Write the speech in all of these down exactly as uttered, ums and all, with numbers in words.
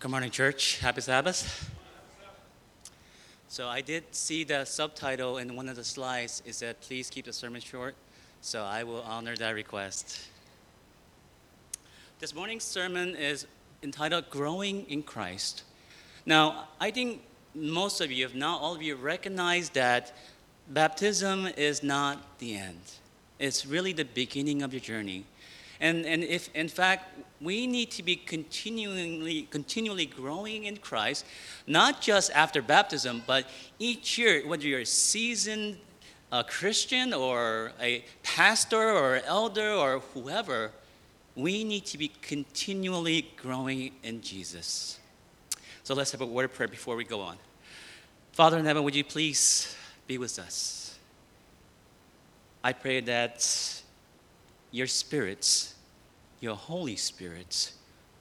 Good morning, church. Happy Sabbath. So I did see the subtitle in one of the slides. It said, please keep the sermon short. So I will honor that request. This morning's sermon is entitled Growing in Christ. Now, I think most of you, if not all of you, recognize that baptism is not the end. It's really the beginning of your journey. And, and if, in fact, we need to be continually, continually growing in Christ, not just after baptism, but each year, whether you're a seasoned uh, Christian or a pastor or elder or whoever, we need to be continually growing in Jesus. So let's have a word of prayer before we go on. Father in heaven, would you please be with us? I pray that your spirits, your Holy Spirit,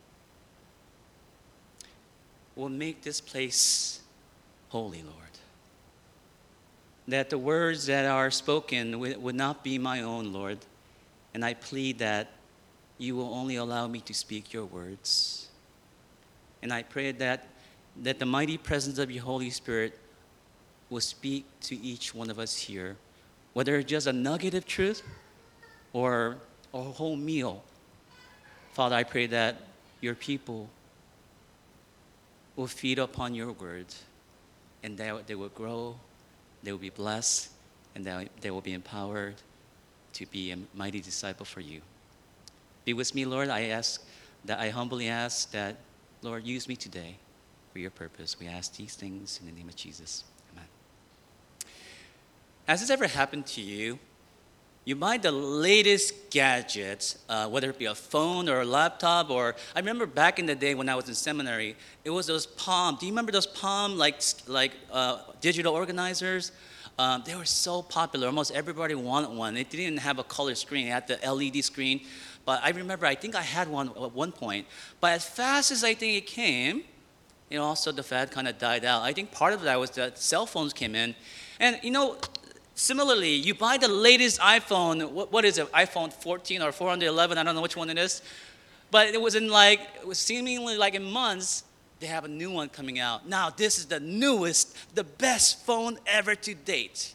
will make this place holy, Lord. That the words that are spoken would not be my own, Lord. And I plead that you will only allow me to speak your words. And I pray that, that the mighty presence of your Holy Spirit will speak to each one of us here, whether it's just a nugget of truth or a whole meal. Father, I pray that your people will feed upon your word, and that they will grow, they will be blessed, and that they will be empowered to be a mighty disciple for you. Be with me, Lord. I ask that I humbly ask that, Lord, use me today for your purpose. We ask these things in the name of Jesus. Amen. Has this ever happened to you? You buy the latest gadgets, uh, whether it be a phone or a laptop, or I remember back in the day when I was in seminary, it was those Palm. Do you remember those Palm like like uh, digital organizers? Um, they were so popular. Almost everybody wanted one. It didn't have a color screen. It had the L E D screen. But I remember, I think I had one at one point. But as fast as I think it came, you know, also the fad kind of died out. I think part of that was that cell phones came in, and you know. Similarly, you buy the latest iPhone, what, what is it, iPhone fourteen or four eleven, I don't know which one it is. But it was in like, it was seemingly like in months, they have a new one coming out. Now this is the newest, the best phone ever to date.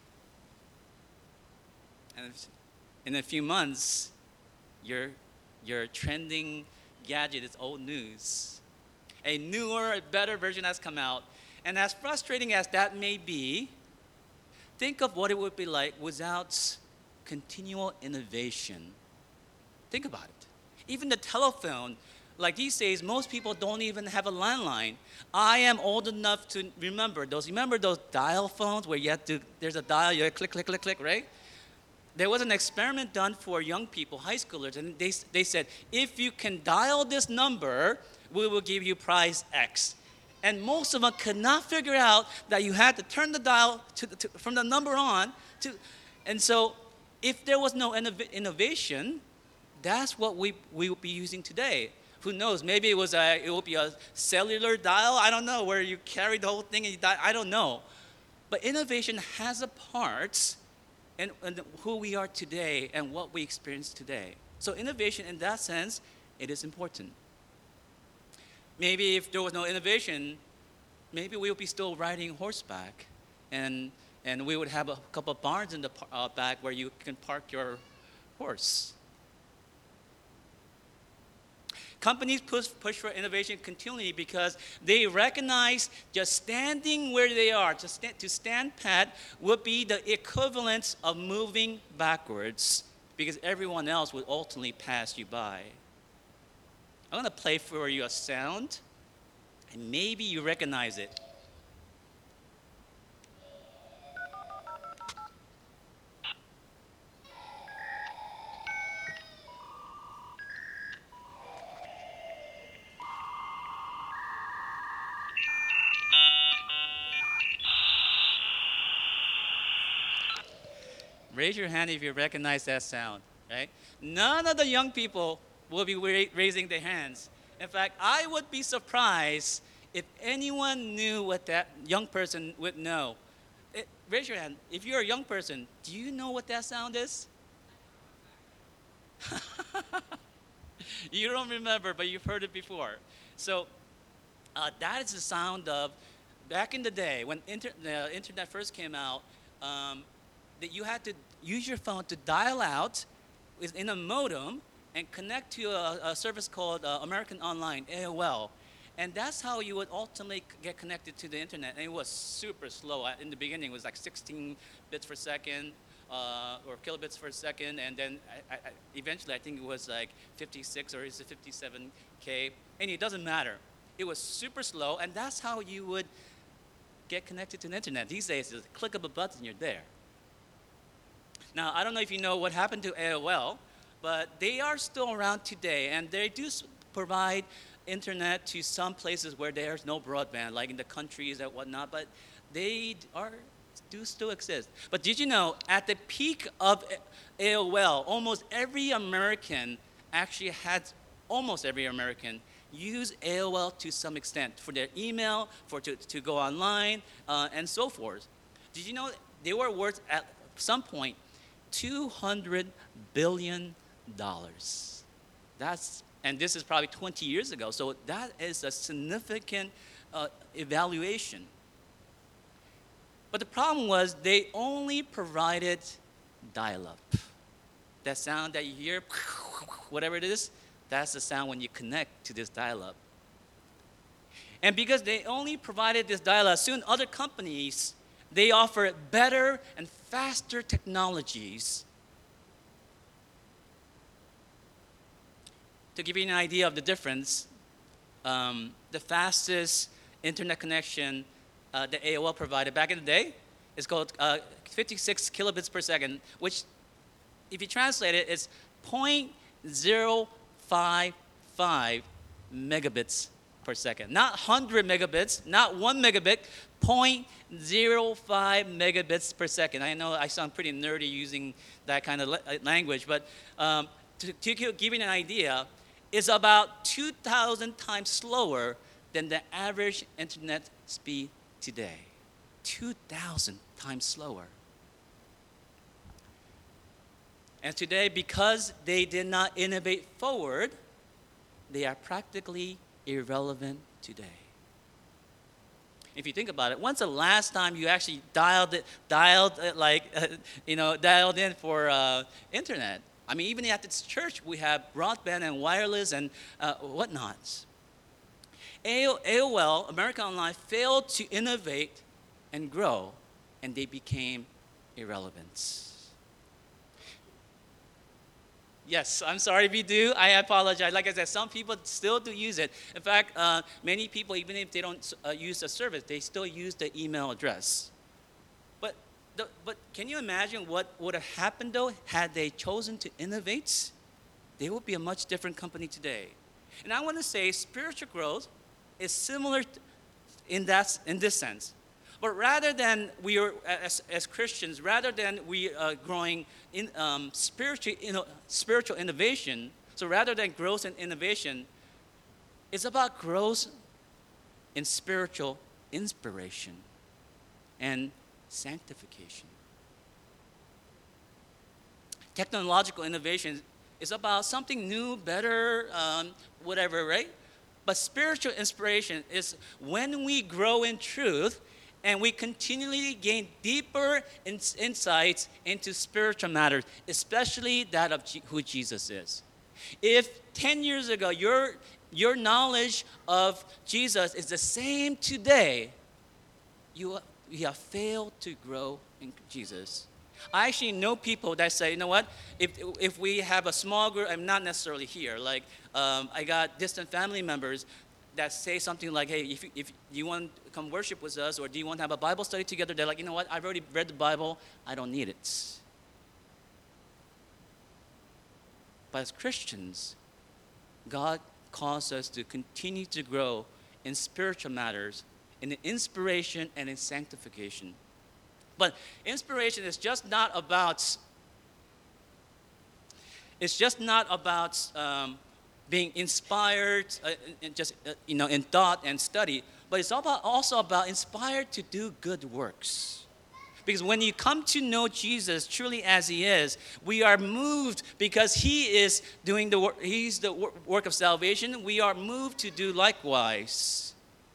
And in a few months, your, your trending gadget is old news. A newer, better version has come out. And as frustrating as that may be, think of what it would be like without continual innovation. Think about it. Even the telephone, like these days, most people don't even have a landline. I am old enough to remember those. Remember those dial phones where you have to, there's a dial, you click, click, click, click, right? There was an experiment done for young people, high schoolers, and they, they said, if you can dial this number, we will give you prize X. And most of them could not figure out that you had to turn the dial to, to, from the number on. To, and so if there was no innov- innovation, that's what we, we would be using today. Who knows? Maybe it, was a, it would be a cellular dial. I don't know, where you carry the whole thing and you dial. I don't know. But innovation has a part in, in who we are today and what we experience today. So innovation, in that sense, it is important. Maybe if there was no innovation, maybe we would be still riding horseback, and and we would have a couple of barns in the uh, back where you can park your horse. Companies push, push for innovation continually because they recognize just standing where they are, to stand, to stand pat, would be the equivalent of moving backwards because everyone else would ultimately pass you by. I'm going to play for you a sound, and maybe you recognize it. Raise your hand if you recognize that sound, right? None of the young people will be ra- raising their hands. In fact, I would be surprised if anyone knew what that young person would know. It, raise your hand. If you're a young person, do you know what that sound is? You don't remember, but you've heard it before. So Uh, that is the sound of, back in the day when inter- the internet first came out, um, that you had to use your phone to dial out in a modem and connect to a, a service called uh, American Online, A O L. And that's how you would ultimately c- get connected to the internet. And it was super slow. Uh, In the beginning, it was like sixteen bits per second uh, or kilobits per second. And then I, I, I- eventually, I think it was like fifty-six or is it fifty-seven K. And it doesn't matter. It was super slow. And that's how you would get connected to the internet. These days, it's a click of a button, you're there. Now, I don't know if you know what happened to A O L, but they are still around today, and they do s- provide internet to some places where there's no broadband, like in the countries and whatnot, but they d- are do still exist. But did you know, at the peak of A- AOL, almost every American actually had, almost every American use A O L to some extent for their email, for to, to go online, uh, and so forth. Did you know they were worth at some point two hundred billion dollars? That's, and this is probably twenty years ago, so that is a significant uh, evaluation. But the problem was they only provided dial-up. That sound that you hear, whatever it is, that's the sound when you connect to this dial-up. And because they only provided this dial-up, soon other companies, they offer better and faster technologies. To give you an idea of the difference, um, the fastest internet connection uh, that A O L provided back in the day is called uh, fifty-six kilobits per second, which, if you translate it, is zero point zero five five megabits per second. Not one hundred megabits, not one megabit, zero point zero five megabits per second. I know I sound pretty nerdy using that kind of la- language, but um, to, to give you an idea, it's about two thousand times slower than the average internet speed today. two thousand times slower. And today, because they did not innovate forward, they are practically irrelevant today. If you think about it, when's the last time you actually dialed it, dialed it like, uh, you know, dialed in for uh, internet? I mean, even at this church, we have broadband and wireless and uh, whatnots. A O L, America Online, failed to innovate and grow, and they became irrelevant. Yes, I'm sorry if you do. I apologize. Like I said, some people still do use it. In fact, uh, many people, even if they don't uh, use the service, they still use the email address. But, the, but can you imagine what would have happened, though, had they chosen to innovate? They would be a much different company today. And I want to say spiritual growth is similar t- in, that, in this sense. But rather than we are, as, as Christians, rather than we are growing in um, spiritual, inno- spiritual innovation, so rather than growth and innovation, it's about growth in spiritual inspiration and sanctification. Technological innovation is about something new, better, um, whatever, right? But spiritual inspiration is when we grow in truth and we continually gain deeper ins- insights into spiritual matters, especially that of Je- who Jesus is. If ten years ago your, your knowledge of Jesus is the same today, you, you have failed to grow in Jesus. I actually know people that say, you know what, if, if we have a small group, I'm not necessarily here, like um, I got distant family members that say something like, hey, if, you- if you want to come worship with us or do you want to have a Bible study together, they're like, you know what, I've already read the Bible, I don't need it. But as Christians, God calls us to continue to grow in spiritual matters, in inspiration and in sanctification. But inspiration is just not about, it's just not about um, being inspired uh, in just uh, you know in thought and study, but it's about, also about inspired to do good works. Because when you come to know Jesus truly as he is, we are moved because he is doing the work, he's the wor- work of salvation. We are moved to do likewise.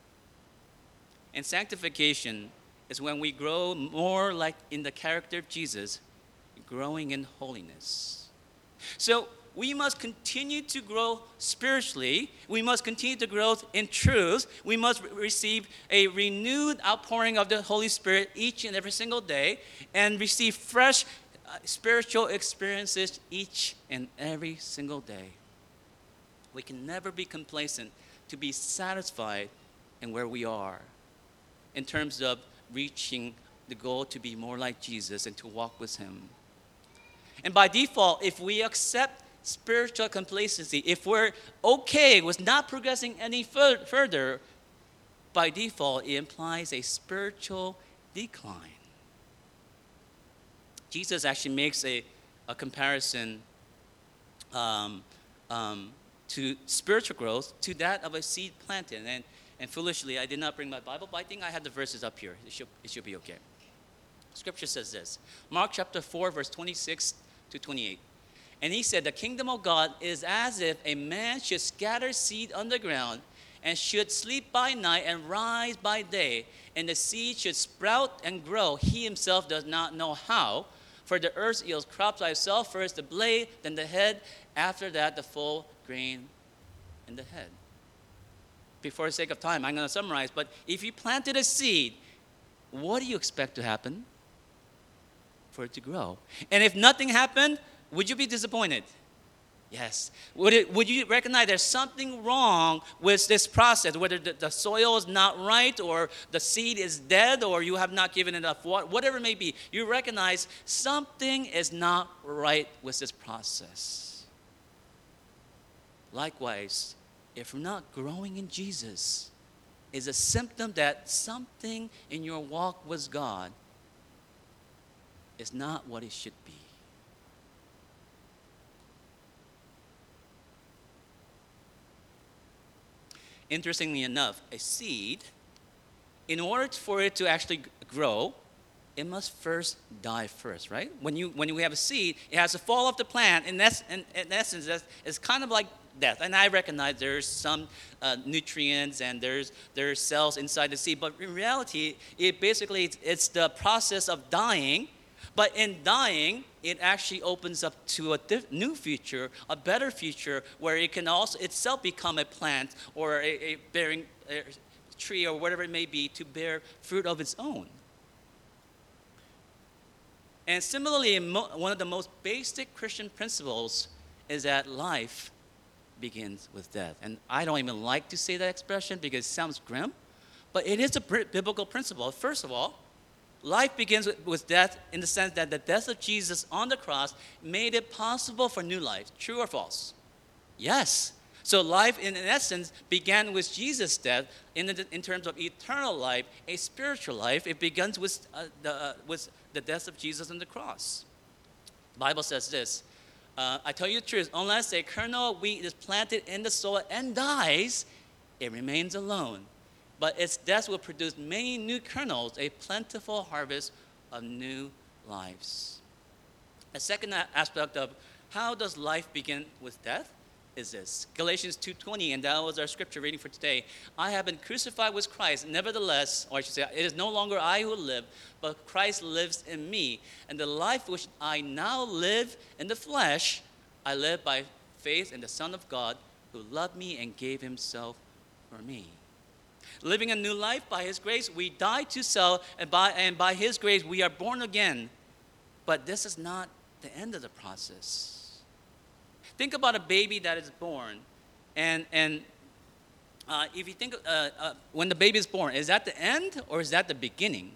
And sanctification is when we grow more like in the character of Jesus, growing in holiness. So we must continue to grow spiritually. We must continue to grow in truth. We must re- receive a renewed outpouring of the Holy Spirit each and every single day and receive fresh uh, spiritual experiences each and every single day. We can never be complacent to be satisfied in where we are in terms of reaching the goal to be more like Jesus and to walk with him. And by default, if we accept spiritual complacency, if we're okay with not progressing any fur- further, by default, it implies a spiritual decline. Jesus actually makes a, a comparison um, um, to spiritual growth to that of a seed planted. And, and foolishly, I did not bring my Bible, but I think I have the verses up here. It should, it should be okay. Scripture says this, Mark chapter four, verse twenty-six to twenty-eight. And he said, the kingdom of God is as if a man should scatter seed on the ground and should sleep by night and rise by day, and the seed should sprout and grow. He himself does not know how, for the earth yields crops by itself, first the blade, then the head, after that the full grain in the head. Before the sake of time, I'm going to summarize, but if you planted a seed, what do you expect to happen? For it to grow. And if nothing happened, would you be disappointed? Yes. Would, it, would you recognize there's something wrong with this process, whether the, the soil is not right or the seed is dead or you have not given enough water, whatever it may be, you recognize something is not right with this process. Likewise, if you're not growing in Jesus, is a symptom that something in your walk with God is not what it should be. Interestingly enough, a seed, in order for it to actually grow, it must first die first, right? When you when you have a seed, it has to fall off the plant. In, that's, in, in essence, that's, it's kind of like death. And I recognize there's some uh, nutrients and there's there's cells inside the seed, but in reality, it basically it's, it's the process of dying. But in dying, it actually opens up to a diff- new future, a better future, where it can also itself become a plant or a, a bearing a tree or whatever it may be to bear fruit of its own. And similarly, mo- one of the most basic Christian principles is that life begins with death. And I don't even like to say that expression because it sounds grim, but it is a b- biblical principle. First of all, life begins with, with death in the sense that the death of Jesus on the cross made it possible for new life. True or false? Yes. So life, in, in essence, began with Jesus' death in, the, in terms of eternal life, a spiritual life. It begins with, uh, the, uh, with the death of Jesus on the cross. The Bible says this, uh, I tell you the truth, unless a kernel of wheat is planted in the soil and dies, it remains alone. But its death will produce many new kernels, a plentiful harvest of new lives. A second aspect of how does life begin with death is this. Galatians two twenty, and that was our scripture reading for today. I have been crucified with Christ. Nevertheless, or I should say, it is no longer I who live, but Christ lives in me. And the life which I now live in the flesh, I live by faith in the Son of God who loved me and gave himself for me. Living a new life by his grace, we die to self, and by, and by his grace, we are born again. But this is not the end of the process. Think about a baby that is born, and, and uh, if you think, uh, uh, when the baby is born, is that the end or is that the beginning?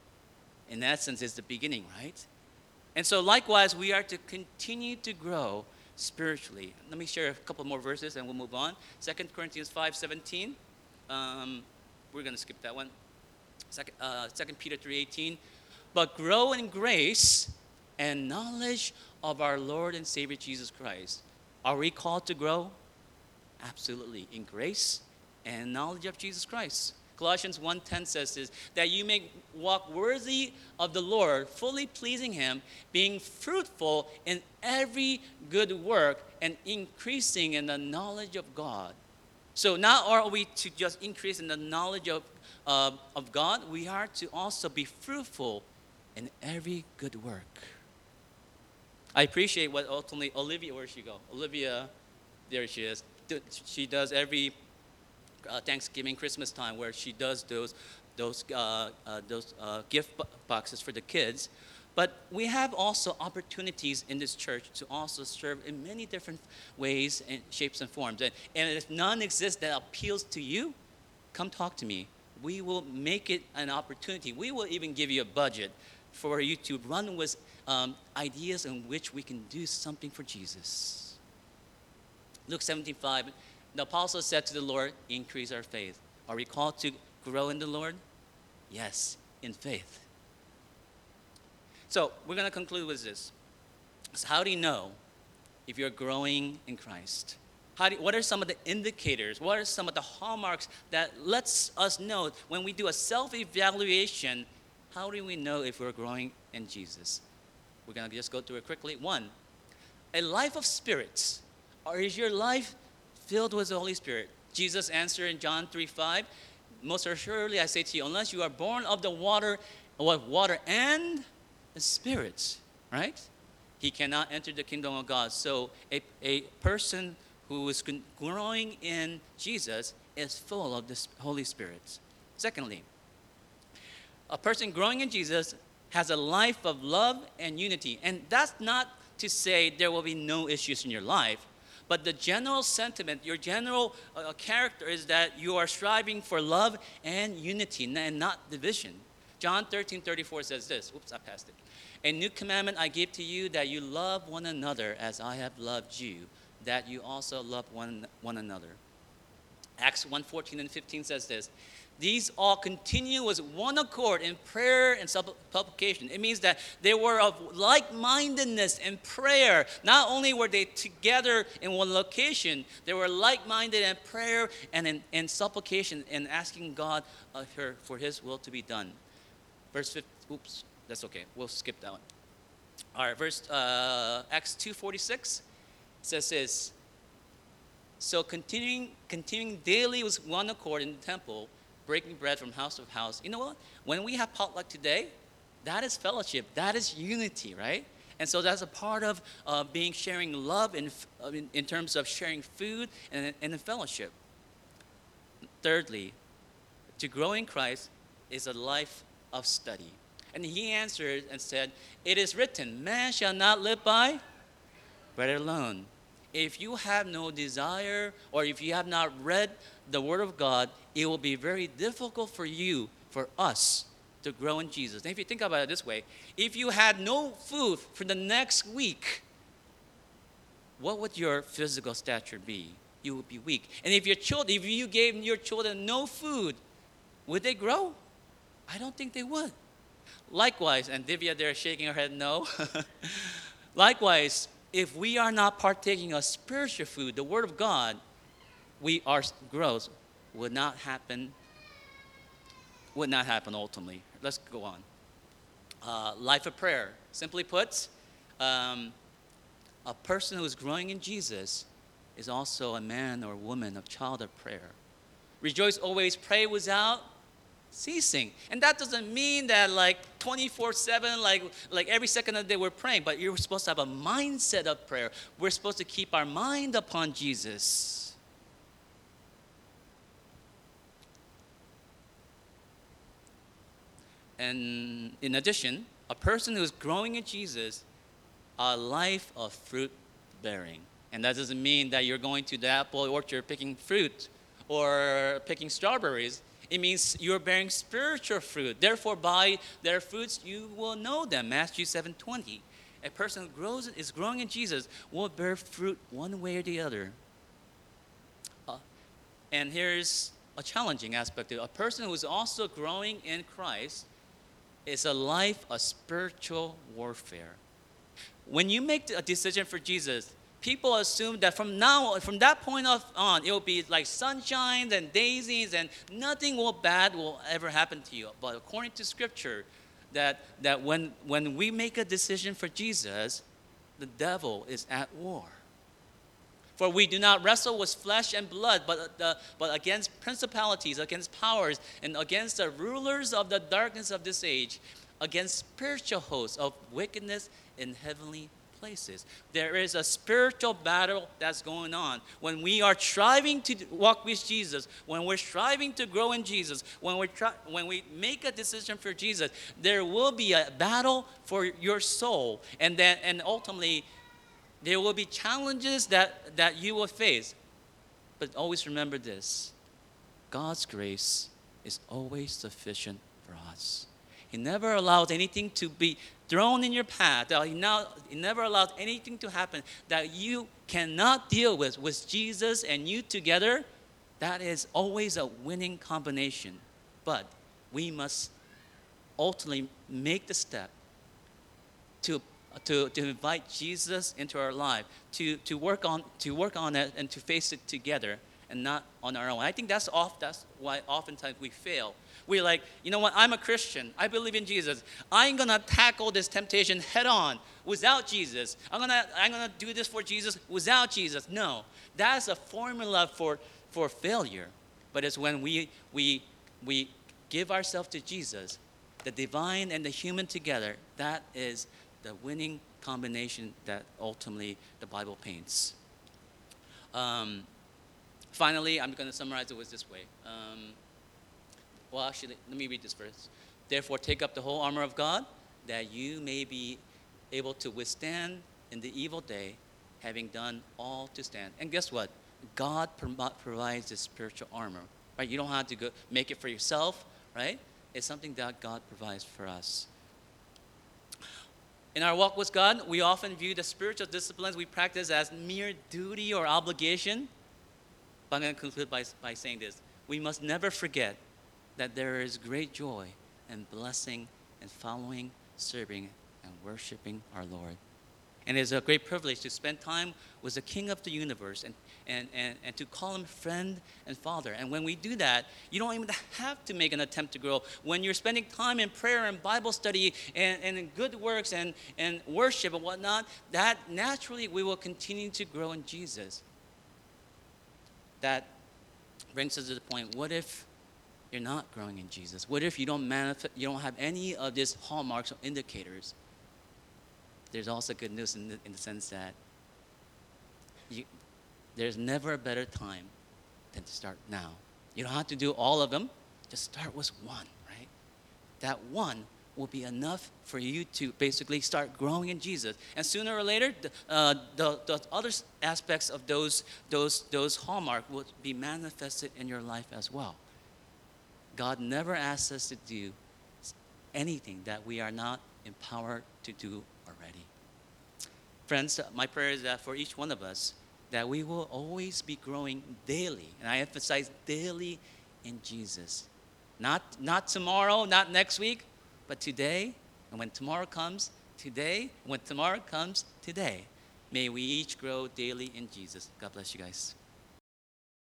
In essence, it's the beginning, right? And so likewise, we are to continue to grow spiritually. Let me share a couple more verses and we'll move on. Second Corinthians five seventeen. Um, we're going to skip that one. Second, uh, Second Peter three eighteen. But grow in grace and knowledge of our Lord and Savior Jesus Christ. Are we called to grow? Absolutely. In grace and knowledge of Jesus Christ. Colossians one ten says this, that you may walk worthy of the Lord, fully pleasing him, being fruitful in every good work and increasing in the knowledge of God. So not are we to just increase in the knowledge of, uh, of God, we are to also be fruitful in every good work. I appreciate what ultimately Olivia, where'd she go? Olivia, there she is. She does every uh, Thanksgiving, Christmas time where she does those, those, uh, uh, those uh, gift boxes for the kids. But we have also opportunities in this church to also serve in many different ways and shapes and forms. And, and if none exists that appeals to you, come talk to me. We will make it an opportunity. We will even give you a budget for you to run with um, ideas in which we can do something for Jesus. Luke seventeen five, the apostle said to the Lord, increase our faith. Are we called to grow in the Lord? Yes, in faith. So we're going to conclude with this. So how do you know if you're growing in Christ? How do, what are some of the indicators? What are some of the hallmarks that lets us know when we do a self-evaluation, how do we know if we're growing in Jesus? We're going to just go through it quickly. One, a life of spirits. Or is your life filled with the Holy Spirit? Jesus answered in John three five, most assuredly I say to you, unless you are born of the water, what water and the Spirit, right? He cannot enter the kingdom of God. So a, a person who is growing in Jesus is full of the Holy Spirit. Secondly, a person growing in Jesus has a life of love and unity. And that's not to say there will be no issues in your life, but the general sentiment, your general uh, character is that you are striving for love and unity and not division. John thirteen thirty-four says this. Oops, I passed it. A new commandment I give to you, that you love one another as I have loved you, that you also love one, one another. Acts one fourteen and fifteen says this. These all continue with one accord in prayer and supplication. It means that they were of like-mindedness in prayer. Not only were they together in one location, they were like-minded in prayer and in, in supplication and asking God uh, for, for his will to be done. Verse fifty, oops, that's okay. We'll skip that one. All right, verse uh, Acts two forty-six says this. So continuing, continuing daily with one accord in the temple, breaking bread from house to house. You know what? When we have potluck today, that is fellowship. That is unity, right? And so that's a part of uh, being sharing love in, in, in terms of sharing food and, and in fellowship. Thirdly, to grow in Christ is a life of study. And he answered and said, it is written, man shall not live by bread alone. If you have no desire, or if you have not read the Word of God, it will be very difficult for you, for us, to grow in Jesus. And if you think about it this way, if you had no food for the next week, what would your physical stature be? You would be weak. And if your children, if you gave your children no food, would they grow? I don't think they would. Likewise, and Divya there shaking her head no. Likewise, if we are not partaking of spiritual food, the Word of God, we our growth would not happen. Would not happen ultimately. Let's go on. Uh, life of prayer. Simply put, um, a person who is growing in Jesus is also a man or woman of child of prayer. Rejoice always, pray without ceasing. And that doesn't mean that like twenty-four seven, like, like every second of the day we're praying, but you're supposed to have a mindset of prayer. We're supposed to keep our mind upon Jesus. And in addition, a person who is growing in Jesus, a life of fruit bearing. And that doesn't mean that you're going to the apple orchard picking fruit or picking strawberries. It means you're bearing spiritual fruit. Therefore, by their fruits you will know them. Matthew seven twenty. A person who grows is growing in Jesus will bear fruit one way or the other. Uh, and here's a challenging aspect of it. A person who is also growing in Christ is a life of spiritual warfare. When you make a decision for Jesus, people assume that from now, from that point on, it will be like sunshine and daisies, and nothing will bad will ever happen to you. But according to Scripture, that that when when we make a decision for Jesus, the devil is at war. For we do not wrestle with flesh and blood, but, uh, but against principalities, against powers, and against the rulers of the darkness of this age, against spiritual hosts of wickedness in heavenly places. There is a spiritual battle that's going on. When we are striving to walk with Jesus, when we're striving to grow in Jesus, when, we're try- when we make a decision for Jesus, there will be a battle for your soul. And then, and ultimately, there will be challenges that, that you will face. But always remember this: God's grace is always sufficient for us. He never allows anything to be thrown in your path. He, now, he never allows anything to happen that you cannot deal with. With Jesus and you together, that is always a winning combination. But we must ultimately make the step to To, to invite Jesus into our life, to, to work on to work on it and to face it together and not on our own. I think that's off that's why oftentimes we fail. We're like, you know what, I'm a Christian. I believe in Jesus. I'm gonna tackle this temptation head on without Jesus. I'm gonna I'm gonna do this for Jesus without Jesus. No. That's a formula for, for failure. But it's when we we we give ourselves to Jesus, the divine and the human together, that is the winning combination that ultimately the Bible paints. Um, finally, I'm going to summarize it with this way. Um, well, actually, let me read this first. Therefore, take up the whole armor of God, that you may be able to withstand in the evil day, having done all to stand. And guess what? God pro- provides this spiritual armor, right? You don't have to go make it for yourself, right? It's something that God provides for us. In our walk with God, we often view the spiritual disciplines we practice as mere duty or obligation. But I'm going to conclude by, by saying this. We must never forget that there is great joy and blessing in following, serving, and worshiping our Lord. And it is a great privilege to spend time with the King of the universe and, and, and, and to call him friend and father. And when we do that, you don't even have to make an attempt to grow. When you're spending time in prayer and Bible study and, and in good works and, and worship and whatnot, that naturally we will continue to grow in Jesus. That brings us to the point, what if you're not growing in Jesus? What if you don't manifest, you don't have any of these hallmarks or indicators? There's also good news in the, in the sense that you, there's never a better time than to start now. You don't have to do all of them. Just start with one, right? That one will be enough for you to basically start growing in Jesus. And sooner or later, the, uh, the, the other aspects of those, those, those hallmarks will be manifested in your life as well. God never asks us to do anything that we are not empowered to do already. Friends, my prayer is that for each one of us, that we will always be growing daily, and I emphasize daily in Jesus. Not, not tomorrow, not next week, but today, and when tomorrow comes, today, and when tomorrow comes, today. May we each grow daily in Jesus. God bless you guys.